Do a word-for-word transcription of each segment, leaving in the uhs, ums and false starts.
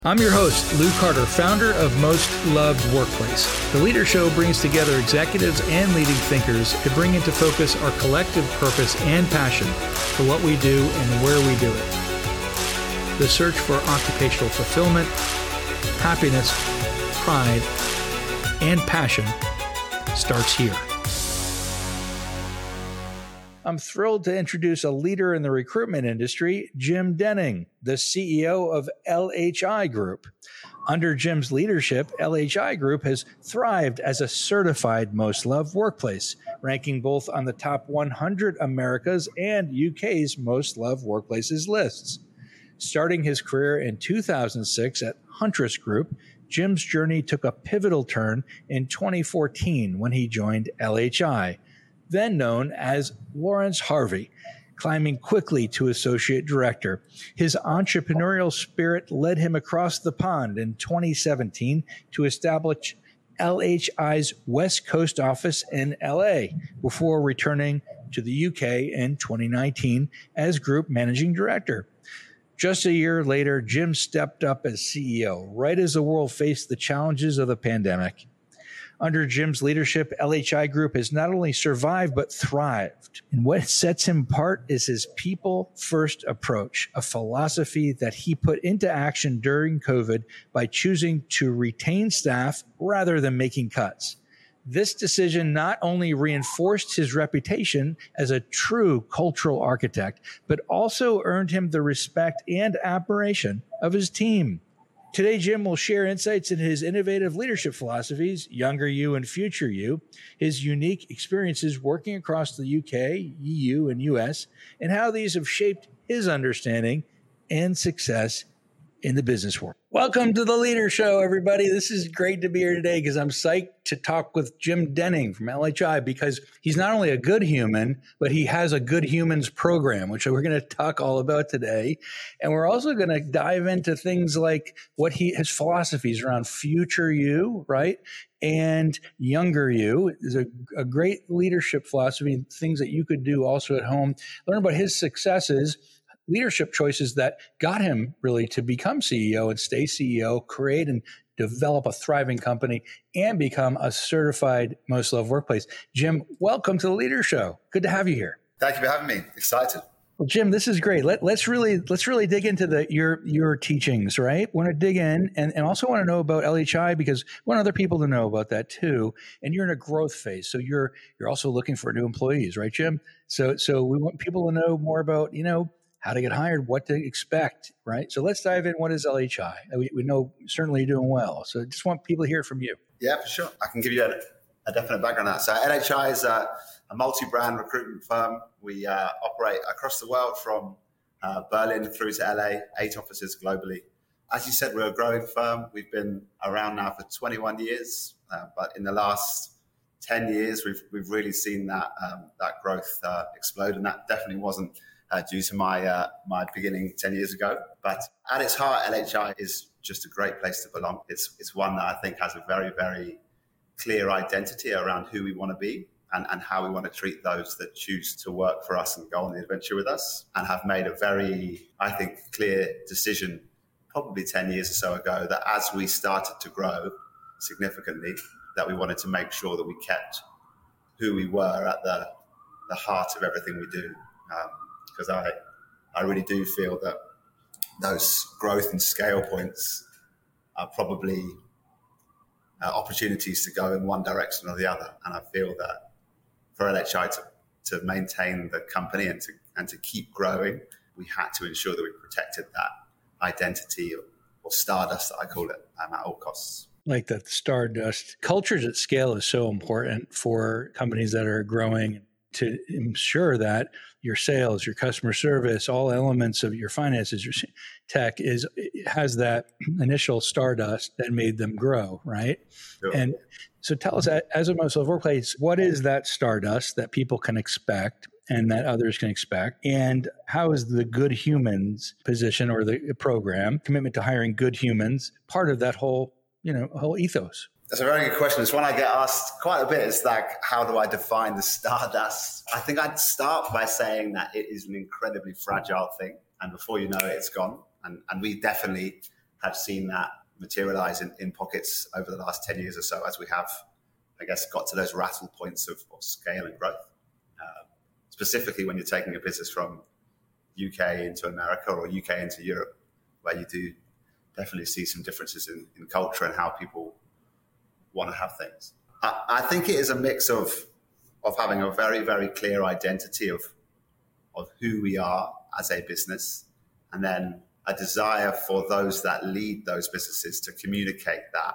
I'm your host, Lou Carter, founder of Most Loved Workplace. The Leader Show brings together executives and leading thinkers to bring into focus our collective purpose and passion for what we do and where we do it. The search for occupational fulfillment, happiness, pride, and passion starts here. I'm thrilled to introduce a leader in the recruitment industry, Jim Denning, the C E O of L H I Group. Under Jim's leadership, L H I Group has thrived as a certified most loved workplace, ranking both on the top one hundred America's and U K's most loved workplaces lists. Starting his career in two thousand six at Huntress Group, Jim's journey took a pivotal turn in twenty fourteen when he joined L H I, then known as Lawrence Harvey, climbing quickly to associate director. His entrepreneurial spirit led him across the pond in twenty seventeen to establish L H I's West Coast office in L A before returning to the U K in twenty nineteen as group managing director. Just a year later, Jim stepped up as C E O, right as the world faced the challenges of the pandemic. Under Jim's leadership, L H I Group has not only survived, but thrived. And what sets him apart is his people-first approach, a philosophy that he put into action during COVID by choosing to retain staff rather than making cuts. This decision not only reinforced his reputation as a true cultural architect, but also earned him the respect and admiration of his team. Today, Jim will share insights into his innovative leadership philosophies, Younger You and Future You, his unique experiences working across the U K, E U, and U S, and how these have shaped his understanding and success in the business world. Welcome to the Leader Show, everybody. This is great to be here today because I'm psyched to talk with Jim Denning from L H I because he's not only a good human, but he has a good humans program, which we're going to talk all about today. And we're also going to dive into things like what he his philosophies around Future You, right? And Younger You is a, a great leadership philosophy, things that you could do also at home. Learn about his successes, leadership choices that got him really to become C E O and stay C E O, create and develop a thriving company, and become a certified most loved workplace. Jim, welcome to the Leader Show. Good to have you here. Thank you for having me. Excited. Well, Jim, this is great. Let, let's really let's really dig into the your your teachings, right? Want to dig in and, and also want to know about L H I because we want other people to know about that too. And you're in a growth phase, so you're you're also looking for new employees, right, Jim? So so we want people to know more about you know. how to get hired, what to expect, right? So let's dive in. What is L H I? We, we know certainly you're doing well. So I just want people to hear from you. Yeah, for sure. I can give you a, a definite background on that. So L H I is a, a multi-brand recruitment firm. We uh, operate across the world from uh, Berlin through to L A, eight offices globally. As you said, we're a growing firm. We've been around now for twenty-one years, uh, but in the last ten years, we've we've really seen that um, that growth uh, explode, and that definitely wasn't Uh, due to my uh, my beginning ten years ago. But at its heart, L H I is just a great place to belong. It's it's one that I think has a very, very clear identity around who we want to be and, and how we want to treat those that choose to work for us and go on the adventure with us, and have made a very, I think, clear decision probably ten years or so ago that as we started to grow significantly, that we wanted to make sure that we kept who we were at the, the heart of everything we do. Um, Because I, I really do feel that those growth and scale points are probably uh, opportunities to go in one direction or the other. And I feel that for L H I to, to maintain the company and to and to keep growing, we had to ensure that we protected that identity or, or stardust, that I call it, um, at all costs. Like that stardust. Cultures at scale is so important for companies that are growing to ensure that your sales, your customer service, all elements of your finances, your tech is has that initial stardust that made them grow, right? Sure. And so tell us, as a most loved workplace, what is that stardust that people can expect and that others can expect? And how is the good humans position or the program, commitment to hiring good humans, part of that whole, you know, whole ethos? That's a very good question. It's one I get asked quite a bit. It's like, how do I define the stardust? I think I'd start by saying that it is an incredibly fragile thing. And before you know it, it's gone. And, and we definitely have seen that materialize in, in pockets over the last ten years or so as we have, I guess, got to those rattle points of, of scale and growth. Uh, specifically when you're taking a business from U K into America or U K into Europe, where you do definitely see some differences in, in culture and how people want to have things. I, I think it is a mix of of having a very, very clear identity of of who we are as a business, and then a desire for those that lead those businesses to communicate that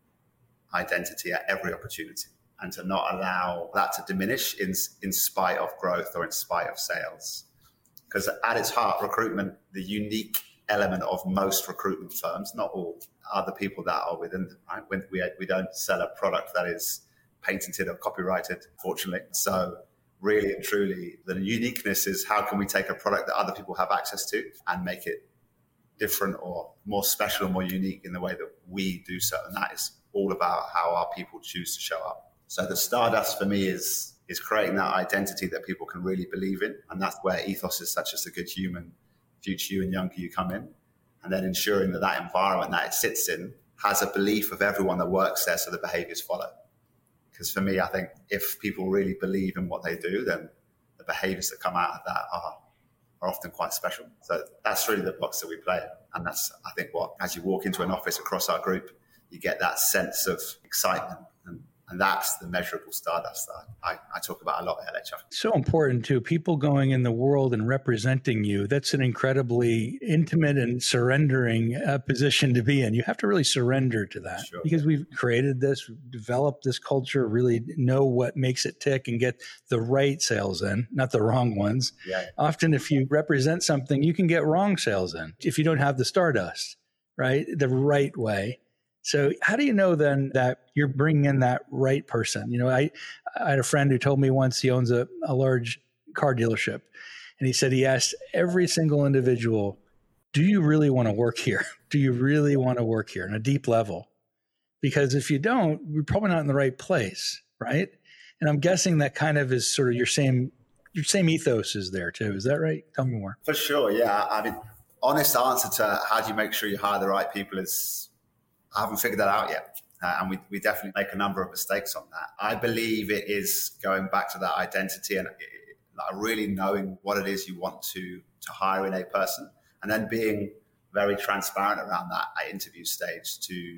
identity at every opportunity and to not allow that to diminish in, in spite of growth or in spite of sales. Because at its heart, recruitment, the unique element of most recruitment firms, not all, are the people that are within them, right? When we, we don't sell a product that is patented or copyrighted, fortunately. So really and truly, the uniqueness is how can we take a product that other people have access to and make it different or more special or more unique in the way that we do so. And that is all about how our people choose to show up. So the Stardust for me is is creating that identity that people can really believe in. And that's where ethoses such as the Good Human, Future You and Younger You come in. And then ensuring that that environment that it sits in has a belief of everyone that works there so the behaviors follow. Because for me, I think if people really believe in what they do, then the behaviors that come out of that are, are often quite special. So that's really the box that we play in. And that's, I think, what, as you walk into an office across our group, you get that sense of excitement. And, and that's the measurable Stardust that I, I talk about a lot at L H I. So important too. People going in the world and representing you. That's an incredibly intimate and surrendering uh, position to be in. You have to really surrender to that sure. because we've created this, developed this culture, really know what makes it tick and get the right sales in, not the wrong ones. Yeah. Often if you represent something, you can get wrong sales in if you don't have the Stardust, right? The right way. So how do you know then that you're bringing in that right person? You know, I, I had a friend who told me once he owns a, a large car dealership, and he said he asked every single individual, do you really want to work here? Do you really want to work here on a deep level? Because if you don't, we're probably not in the right place, right? And I'm guessing that kind of is sort of your same your same ethos is there too. Is that right? Tell me more. For sure, yeah. I mean, honest answer to how do you make sure you hire the right people is I haven't figured that out yet. Uh, and we, we definitely make a number of mistakes on that. I believe it is going back to that identity and it, like really knowing what it is you want to, to hire in a person, and then being very transparent around that at interview stage to,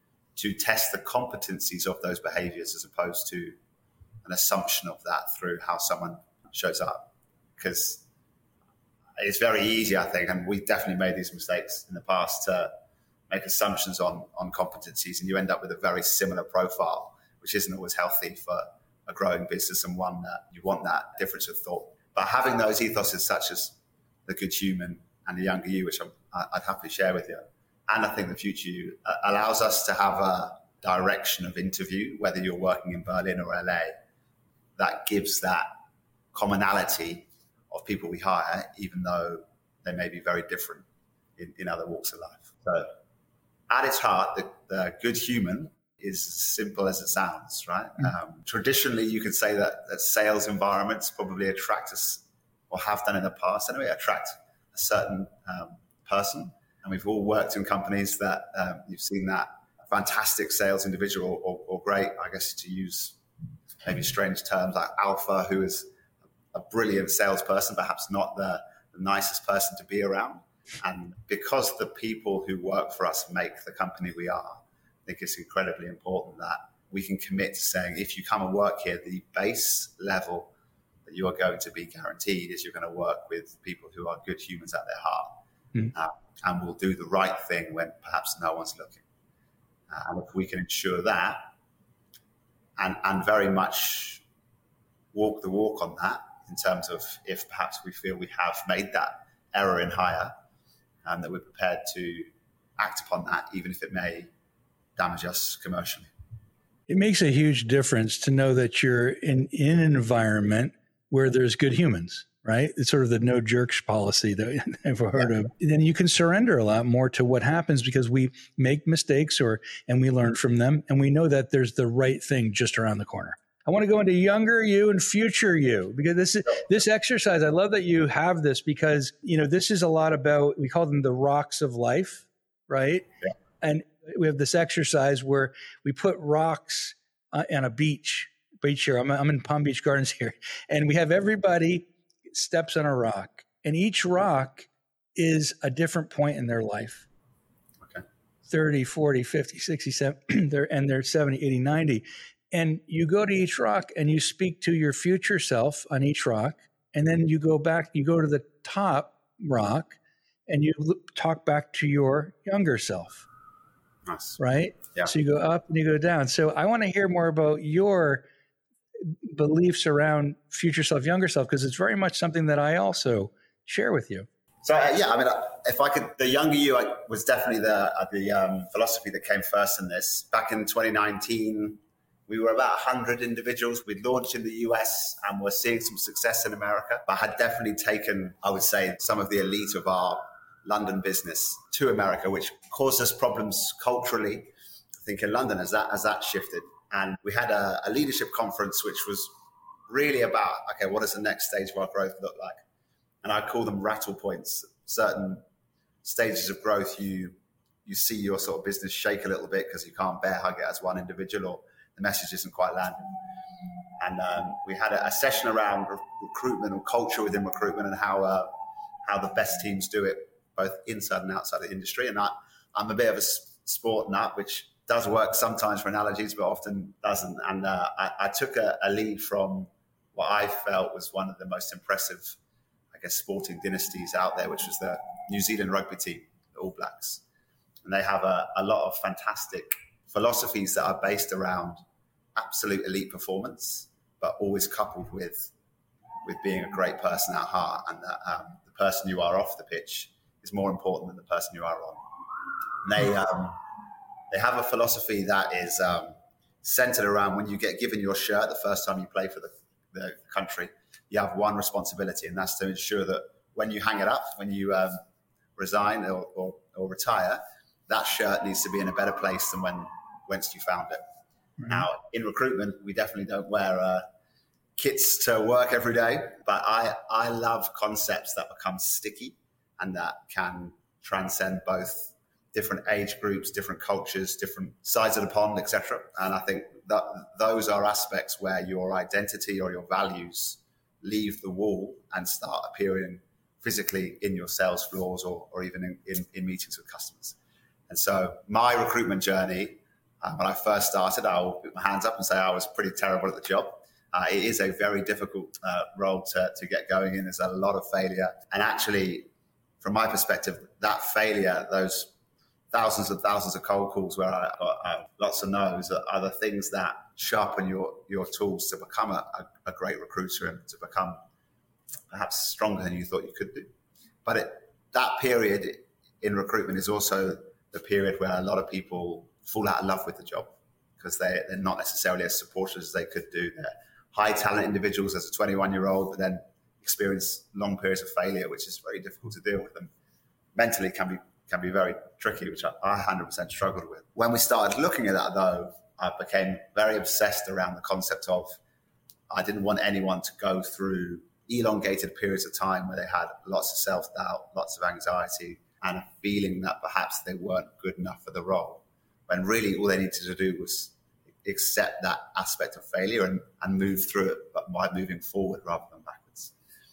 to test the competencies of those behaviors as opposed to an assumption of that through how someone shows up. Because it's very easy, I think, and we've definitely made these mistakes in the past to make assumptions on, on competencies, and you end up with a very similar profile, which isn't always healthy for a growing business and one that you want that difference of thought. But having those ethoses such as the Good Human and the Younger You, which I'm, I'd happily share with you, and I think the Future You, uh, allows us to have a direction of interview, whether you're working in Berlin or L A, that gives that commonality of people we hire, even though they may be very different in, in other walks of life. So at its heart, the, the Good Human is as simple as it sounds, right? Mm. Um, traditionally, you could say that, that sales environments probably attract us, or have done in the past anyway, attract a certain um, person. And we've all worked in companies that um, you've seen that fantastic sales individual or, or great, I guess, to use maybe strange terms like alpha, who is a brilliant salesperson, perhaps not the, the nicest person to be around. And because the people who work for us make the company we are, I think it's incredibly important that we can commit to saying, if you come and work here, the base level that you are going to be guaranteed is you're going to work with people who are good humans at their heart. Mm. Uh, and will do the right thing when perhaps no one's looking. Uh, and if we can ensure that and, and very much walk the walk on that in terms of if perhaps we feel we have made that error in hire, and that we're prepared to act upon that, even if it may damage us commercially. It makes a huge difference to know that you're in, in an environment where there's good humans, right? It's sort of the no jerks policy that I've heard yeah. of. Then you can surrender a lot more to what happens because we make mistakes or and we learn from them, and we know that there's the right thing just around the corner. I want to go into Younger You and Future You, because this is this exercise. I love that you have this, because, you know, this is a lot about, we call them the rocks of life. right? Yeah. And we have this exercise where we put rocks uh, on a beach, beach here. I'm, I'm in Palm Beach Gardens here. And we have everybody steps on a rock. And each rock is a different point in their life. Okay. thirty, forty, fifty, sixty, seventy, they're, and they're seventy, eighty, ninety. And you go to each rock and you speak to your future self on each rock. And then you go back, you go to the top rock and you talk back to your younger self. Nice. Right? Yeah. So you go up and you go down. So I want to hear more about your beliefs around future self, younger self, because it's very much something that I also share with you. So uh, yeah, I mean, uh, if I could, the younger you I, was definitely the uh, the um, philosophy that came first in this. Back in twenty nineteen, we were about one hundred individuals. We'd launched in the U S and we're seeing some success in America, but had definitely taken, I would say, some of the elite of our London business to America, which caused us problems culturally, I think, in London as that as that shifted. And we had a, a leadership conference, which was really about, okay, what does the next stage of our growth look like? And I call them rattle points. Certain stages of growth, you you see your sort of business shake a little bit because you can't bear hug it as one individual, or the message isn't quite landing. And um, we had a, a session around re- recruitment or culture within recruitment and how uh, how the best teams do it, both inside and outside the industry. And I, I'm a bit of a sport nut, which does work sometimes for analogies, but often doesn't. And uh, I, I took a, a lead from what I felt was one of the most impressive, I guess, sporting dynasties out there, which was the New Zealand rugby team, the All Blacks. And they have a, a lot of fantastic philosophies that are based around absolute elite performance, but always coupled with with being a great person at heart, and that um, the person you are off the pitch is more important than the person you are on. And they um, they have a philosophy that is um, centered around when you get given your shirt the first time you play for the, the country, you have one responsibility, and that's to ensure that when you hang it up, when you um, resign or, or, or retire, that shirt needs to be in a better place than when whence you found it. Mm-hmm. Now, in recruitment, we definitely don't wear uh, kits to work every day, but I, I love concepts that become sticky and that can transcend both different age groups, different cultures, different sides of the pond, et cetera. And I think that those are aspects where your identity or your values leave the wall and start appearing physically in your sales floors or, or even in, in, in meetings with customers. And so my recruitment journey, uh, when I first started, I'll put my hands up and say I was pretty terrible at the job. Uh, it is a very difficult uh, role to, to get going in. There's a lot of failure. And actually, from my perspective, that failure, those thousands and thousands of cold calls where I got uh, lots of no's are, are the things that sharpen your, your tools to become a, a, a great recruiter and to become perhaps stronger than you thought you could do. But it, that period in recruitment is also the period where a lot of people fall out of love with the job because they, they're not necessarily as supportive as they could do. They're high talent individuals as a twenty-one-year-old, but then experience long periods of failure, which is very difficult to deal with, and mentally can be can be very tricky, which I, I one hundred percent struggled with. When we started looking at that, though, I became very obsessed around the concept of I didn't want anyone to go through elongated periods of time where they had lots of self-doubt, lots of anxiety, and a feeling that perhaps they weren't good enough for the role, when really all they needed to do was accept that aspect of failure and, and move through it, but by moving forward rather than backwards.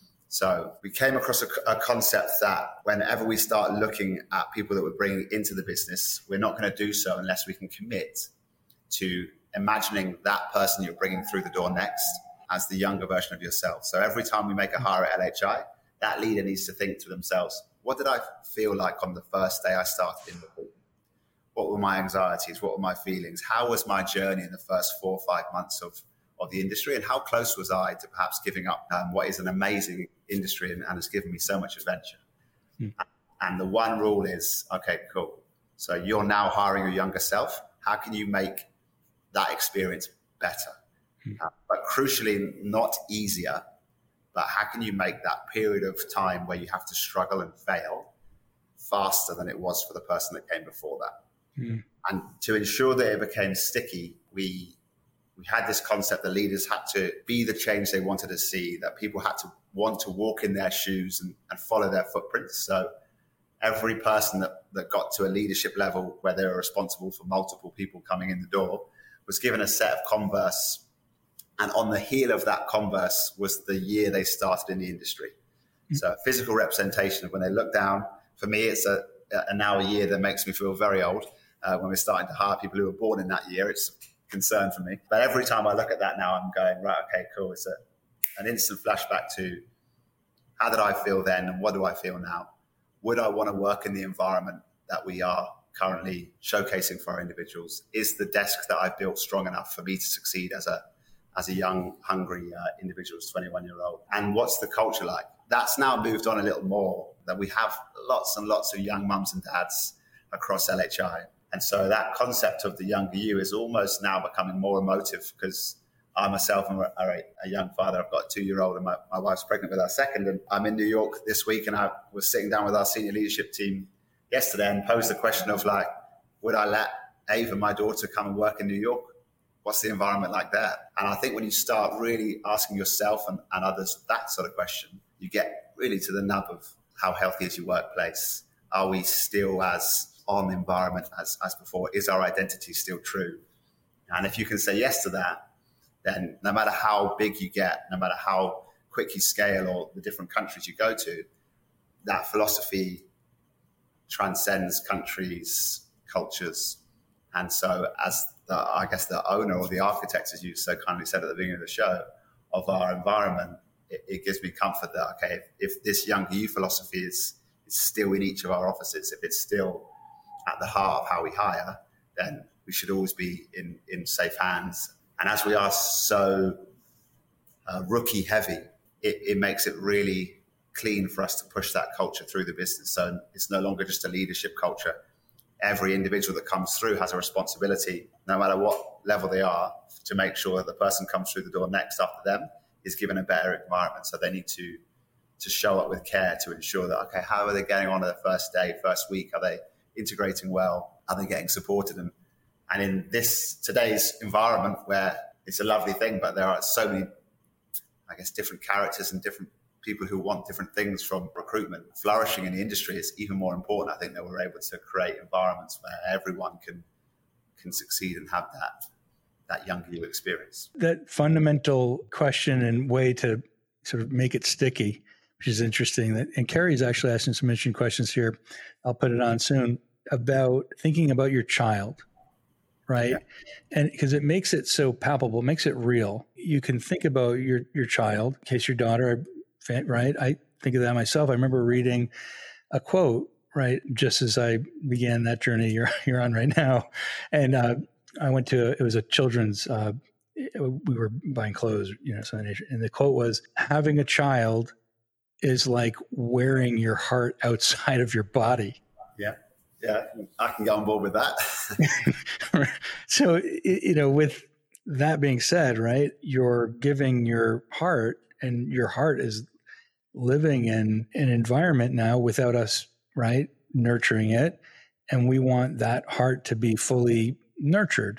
So we came across a, a concept that whenever we start looking at people that we're bringing into the business, we're not going to do so unless we can commit to imagining that person you're bringing through the door next as the younger version of yourself. So every time we make a hire at L H I, that leader needs to think to themselves, what did I feel like on the first day I started in recruitment? What were my anxieties? What were my feelings? How was my journey in the first four or five months of, of the industry? And how close was I to perhaps giving up um, what is an amazing industry and, and has given me so much adventure? Hmm. And the one rule is, okay, cool. So you're now hiring your younger self. How can you make that experience better? Hmm. Uh, but crucially, not easier, but how can you make that period of time where you have to struggle and fail faster than it was for the person that came before that? Mm. And to ensure that it became sticky, we we had this concept that leaders had to be the change they wanted to see, that people had to want to walk in their shoes and, and follow their footprints. So every person that, that got to a leadership level where they were responsible for multiple people coming in the door was given a set of Converse. And on the heel of that Converse was the year they started in the industry. Mm-hmm. So physical representation of when they look down. For me, it's a, a now a year that makes me feel very old. Uh, when we're starting to hire people who were born in that year, it's a concern for me. But every time I look at that now, I'm going, right, okay, cool. It's a, an instant flashback to how did I feel then and what do I feel now? Would I want to work in the environment that we are currently showcasing for our individuals? Is the desk that I've built strong enough for me to succeed as a as a young, hungry uh, individual, twenty-one-year-old? And what's the culture like? That's now moved on a little more, that we have lots and lots of young mums and dads across L H I. And so that concept of the younger you is almost now becoming more emotive, because I myself am a, a young father. I've got a two-year-old and my, my wife's pregnant with our second. And I'm in New York this week, and I was sitting down with our senior leadership team yesterday and posed the question of, like, would I let Ava, my daughter, come and work in New York? What's the environment like there? And I think when you start really asking yourself and, and others that sort of question, you get really to the nub of how healthy is your workplace? Are we still as on environment as, as before? Is our identity still true? And if you can say yes to that, then no matter how big you get, no matter how quick you scale or the different countries you go to, that philosophy transcends countries, cultures. And so as the, I guess the owner or the architect, as you so kindly said at the beginning of the show, of our environment, it, it gives me comfort that, okay, if, if this younger you philosophy is, is still in each of our offices, if it's still at the heart of how we hire, then we should always be in, in safe hands. And as we are so uh, rookie heavy, it, it makes it really clean for us to push that culture through the business. So it's no longer just a leadership culture. Every individual that comes through has a responsibility, no matter what level they are, to make sure that the person comes through the door next after them is given a better environment. So they need to to show up with care to ensure that, okay, how are they getting on at the first day, first week? Are they integrating well? Are they getting supported? And, and in this today's environment where it's a lovely thing, but there are so many, I guess, different characters and different people who want different things from recruitment. Flourishing in the industry is even more important. I think that we're able to create environments where everyone can can succeed and have that that younger you experience. That fundamental question and way to sort of make it sticky, which is interesting. That and Carrie's actually asking some interesting questions here. I'll put it on soon about thinking about your child, right? Yeah. And because it makes it so palpable, it makes it real. You can think about your your child, in case your daughter, right? I think of that myself. I remember reading a quote, right, just as I began that journey you're you're on right now, and uh, I went to it was a children's. Uh, we were buying clothes, you know, so and the quote was, "Having a child is like wearing your heart outside of your body." Yeah, yeah, I can get on board with that. So, you know, with that being said, right, you're giving your heart, and your heart is living in an environment now without us, right, nurturing it. And we want that heart to be fully nurtured,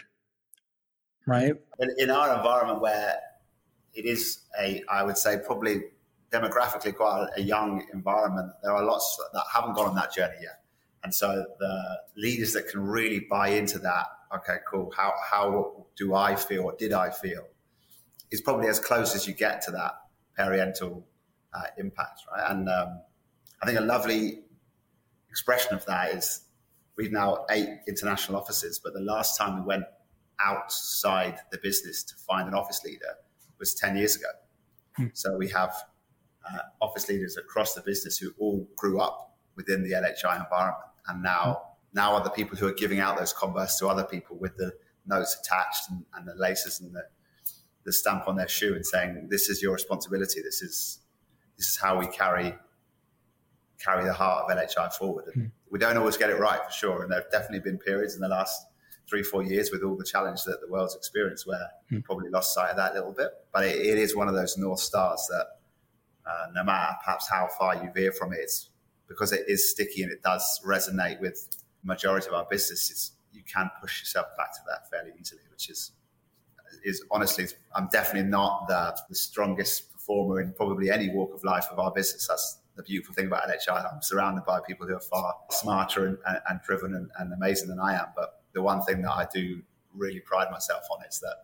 right? In, in our environment where it is a, I would say probably demographically quite a young environment, there are lots that haven't gone on that journey yet. And so the leaders that can really buy into that, okay, cool, how, how do I feel, or did I feel, is probably as close as you get to that parental uh, impact, right? And um, I think a lovely expression of that is we've now eight international offices, but the last time we went outside the business to find an office leader was ten years ago. Hmm. So we have uh, office leaders across the business who all grew up within the L H I environment, and now hmm. now are the people who are giving out those Converse to other people with the notes attached and, and the laces and the the stamp on their shoe and saying, this is your responsibility. This is, this is how we carry, carry the heart of L H I forward. And mm. we don't always get it right, for sure. And there have definitely been periods in the last three, four years with all the challenge that the world's experienced where mm. we probably lost sight of that a little bit. But it, it is one of those North Stars that uh, no matter perhaps how far you veer from it, it's because it is sticky and it does resonate with the majority of our businesses, you can push yourself back to that fairly easily, which is, is honestly, I'm definitely not the, the strongest performer in probably any walk of life of our business. That's the beautiful thing about L H I. I'm surrounded by people who are far smarter and, and, and driven and, and amazing than I am. But the one thing that I do really pride myself on is that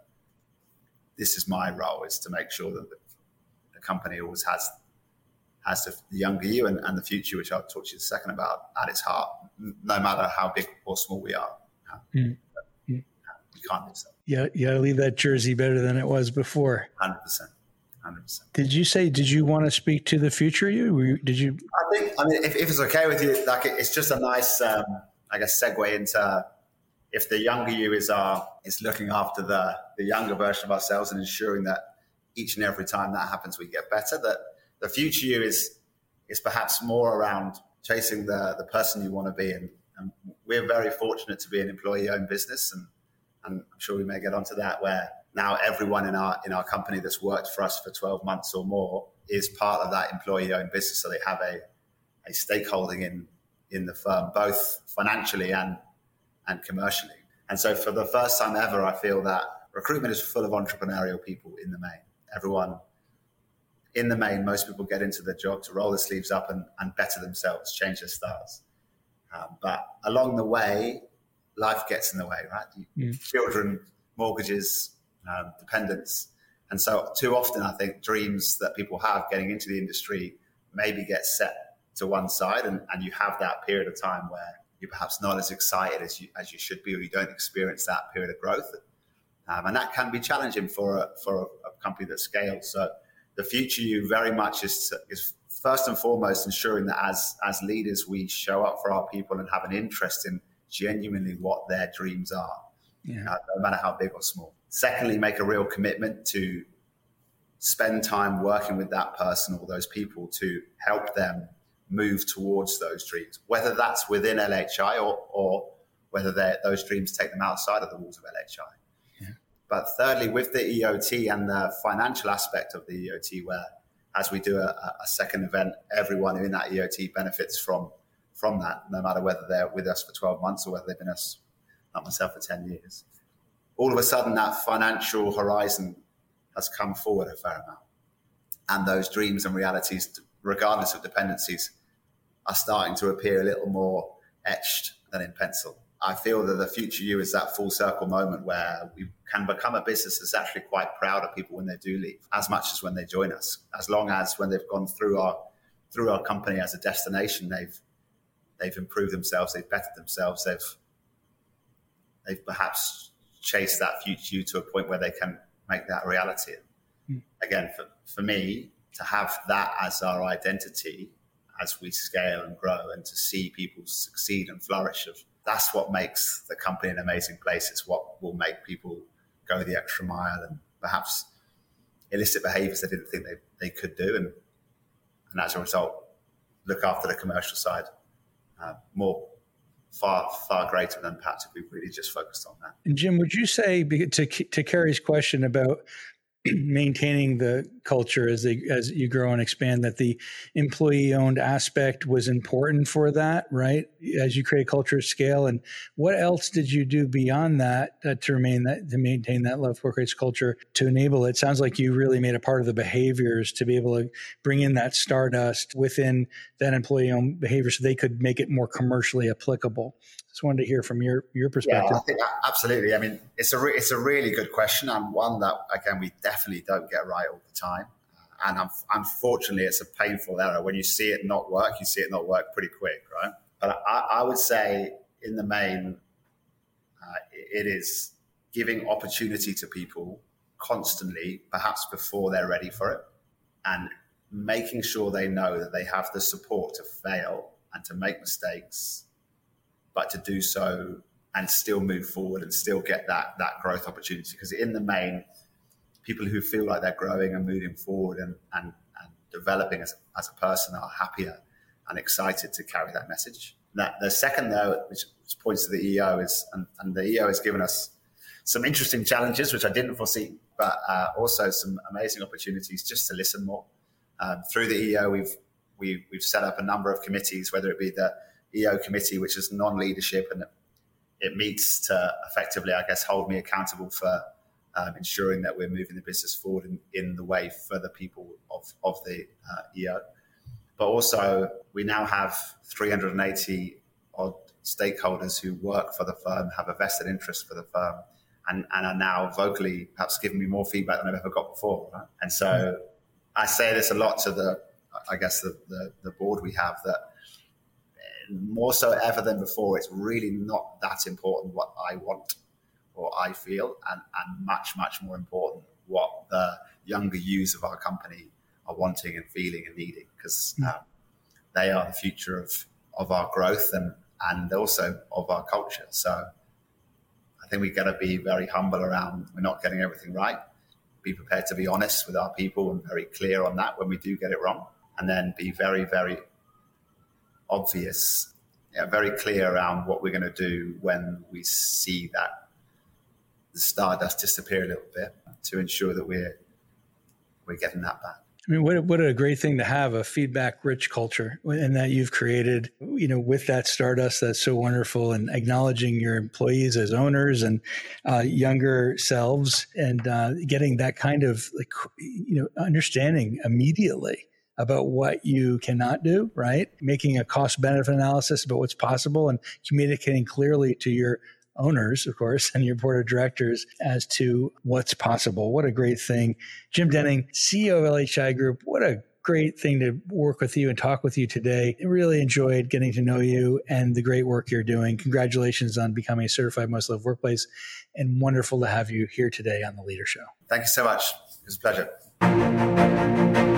this is my role, is to make sure that the, the company always has has the, the younger you and, and the future, which I'll talk to you in a second about, at its heart, no matter how big or small we are. Mm. We can't do so. Yeah, you got to leave that jersey better than it was before. one hundred percent. one hundred percent. Did you say, did you want to speak to the future you? Were you did you? I think, I mean, if, if it's okay with you, like it's just a nice, um, I guess, segue into if the younger you is our, is looking after the, the younger version of ourselves and ensuring that each and every time that happens, we get better, that the future you is, is perhaps more around chasing the, the person you want to be. And, and we're very fortunate to be an employee-owned business. And, and I'm sure we may get onto that, where now everyone in our in our company that's worked for us for twelve months or more is part of that employee-owned business. So they have a, a stakeholding in, in the firm, both financially and, and commercially. And so for the first time ever, I feel that recruitment is full of entrepreneurial people in the main. Everyone, in the main, most people get into their job to roll their sleeves up and, and better themselves, change their styles. Um, but along the way, life gets in the way, right? You, mm. Children, mortgages, um, dependents. And so too often, I think dreams that people have getting into the industry maybe get set to one side, and, and you have that period of time where you're perhaps not as excited as you as you should be, or you don't experience that period of growth. Um, and that can be challenging for a, for a, a company that scales. So the future you very much is, is first and foremost ensuring that as, as leaders, we show up for our people and have an interest in genuinely what their dreams are, yeah. uh, no matter how big or small. Secondly, make a real commitment to spend time working with that person or those people to help them move towards those dreams, whether that's within L H I or, or whether those dreams take them outside of the walls of L H I. Yeah. But thirdly, with the E O T and the financial aspect of the E O T, where as we do a, a second event, everyone in that E O T benefits from from that, no matter whether they're with us for twelve months or whether they've been us, like myself, for ten years. All of a sudden, that financial horizon has come forward a fair amount. And those dreams and realities, regardless of dependencies, are starting to appear a little more etched than in pencil. I feel that the future you is that full circle moment where we can become a business that's actually quite proud of people when they do leave, as much as when they join us. As long as when they've gone through our through our company as a destination, they've they've improved themselves, they've bettered themselves, they've they've perhaps chased that future you to a point where they can make that a reality. Mm. Again, for, for me, to have that as our identity as we scale and grow, and to see people succeed and flourish, of that's what makes the company an amazing place. It's what will make people go the extra mile and perhaps illicit behaviors they didn't think they, they could do. And, and as a result, look after the commercial side uh, more, far, far greater than perhaps if we really just focused on that. And Jim, would you say, to, to Carrie's question about maintaining the culture as they as you grow and expand, that the employee-owned aspect was important for that, right? As you create culture at scale, and what else did you do beyond that uh, to remain that to maintain that love for creates culture to enable it? Sounds like you really made a part of the behaviors to be able to bring in that stardust within that employee-owned behavior, so they could make it more commercially applicable. Just wanted to hear from your your perspective. Yeah, I think absolutely. I mean, it's a re- it's a really good question, and one that again we definitely don't get right all the time. Uh, and um, unfortunately, it's a painful error. When you see it not work, you see it not work pretty quick, right? But I, I would say, in the main, uh, it is giving opportunity to people constantly, perhaps before they're ready for it, and making sure they know that they have the support to fail and to make mistakes, but to do so and still move forward and still get that that growth opportunity. Because in the main, people who feel like they're growing and moving forward and, and, and developing as, as a person are happier and excited to carry that message. That, the second, though, which, which points to the E O, is, and, and the E O has given us some interesting challenges, which I didn't foresee, but uh, also some amazing opportunities just to listen more. Um, through the E O, we've, we've, we've set up a number of committees, whether it be the E O committee, which is non-leadership, and it meets to effectively, I guess, hold me accountable for um, ensuring that we're moving the business forward in, in the way for the people of, of the uh, E O. but also we now have three hundred eighty odd stakeholders who work for the firm, have a vested interest for the firm, and, and are now vocally perhaps giving me more feedback than I've ever got before. Right? And so mm-hmm. I say this a lot to the, I guess, the, the, the board we have, that more so ever than before, it's really not that important what I want or I feel, and, and much, much more important what the younger youths of our company are wanting and feeling and needing, because um, they are the future of, of our growth and, and also of our culture. So I think we've got to be very humble around we're not getting everything right, be prepared to be honest with our people and very clear on that when we do get it wrong, and then be very, very obvious, yeah, very clear around what we're going to do when we see that the stardust disappear a little bit, to ensure that we're we're getting that back. I mean, what what a great thing to have a feedback-rich culture, and that you've created, you know, with that stardust. That's so wonderful, and acknowledging your employees as owners and uh, younger selves, and uh, getting that kind of, like, you know, understanding immediately about what you cannot do, right? Making a cost-benefit analysis about what's possible and communicating clearly to your owners, of course, and your board of directors as to what's possible. What a great thing. Jim Denning, C E O of L H I Group, what a great thing to work with you and talk with you today. I really enjoyed getting to know you and the great work you're doing. Congratulations on becoming a certified Most Loved Workplace, and wonderful to have you here today on The Leader Show. Thank you so much. It was a pleasure.